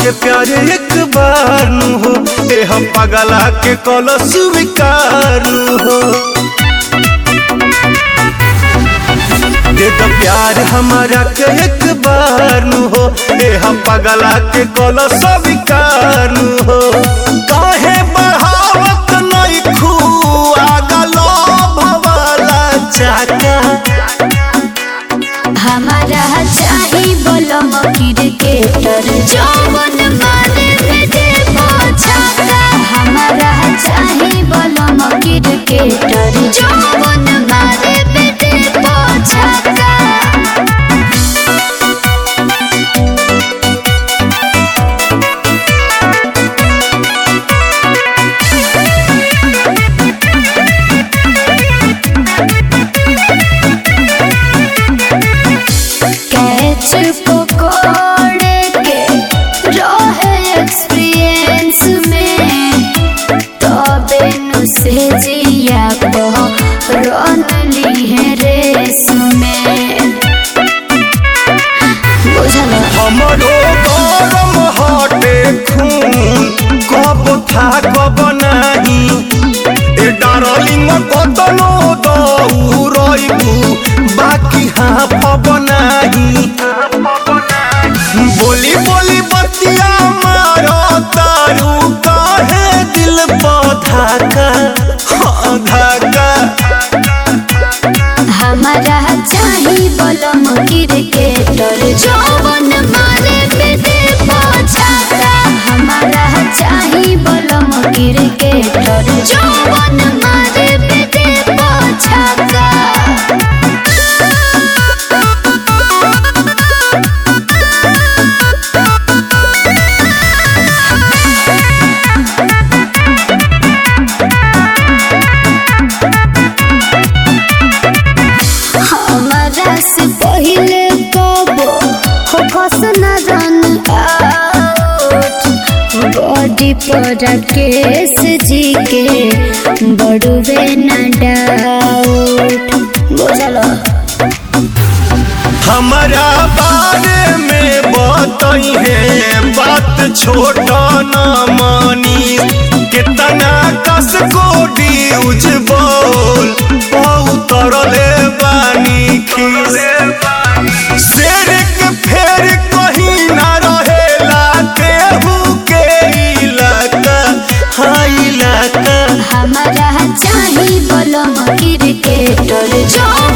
के प्यार एक बार नु हो एह पगला के कल स्वीकार नु हो। दे दो प्यार हमारा के एक बार नु हो एह पगला के कल स्वीकार नु हो। काहे बढ़ावत नहीं खुआ गलो भवाला चाका हमारा चाही बोलम क्रिकेटर जवन मारे दे छक्का। हमारा चाही बोलम क्रिकेटर जवन मारे दे छक्का। हमरो गरम हटे खून कब था कब नहीं ए डार्लिंग कतनो दौड़बू बाकी हाँ पब नहीं। बोली बोली बतिया मारो तारू काहे दिल धाका हाँ धाका। हमारा चाही बोलम क्रिकेटर जवन मारे दे छक्का। हमारा चाही बोलम क्रिकेटर जवन मारे दे छक्का। हमारा से पहले कबो हो फसना रन आउट बॉडी पर केस जी के बड़ुए न डाउट बुझलो। हमारा बारे में बताई है बात छोटा न मानी कितना कस को ड्यूज बोल तरले बानी खीस शेर के फेर कहीं ना रहेला केहू के इलाका हाँ इलाका। हमारा चाही बोलम क्रिकेटर जो